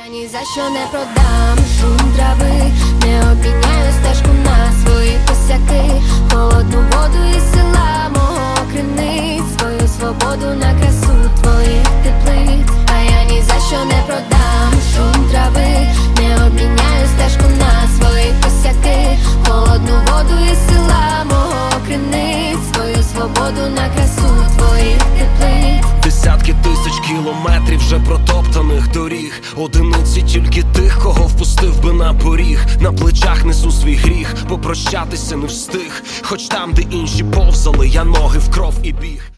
Я ні за що не продам шум трави, не обміняю стежку на свої косяки, холодну воду із села мого криниць, свою свободу на красу твоїх теплиць. А я ні за що не продам шум трави, не обміняю стежку на свої косяки, холодну воду із села мого криниць, свою свободу на красу твоїх теплиць. Десятки тисяч кілометрів вже протоптаних доріг, одиниці тільки тих, кого впустив би на поріг. На плечах несу свій гріх, попрощатися не встиг, хоч там, де інші повзали, я ноги в кров і біг.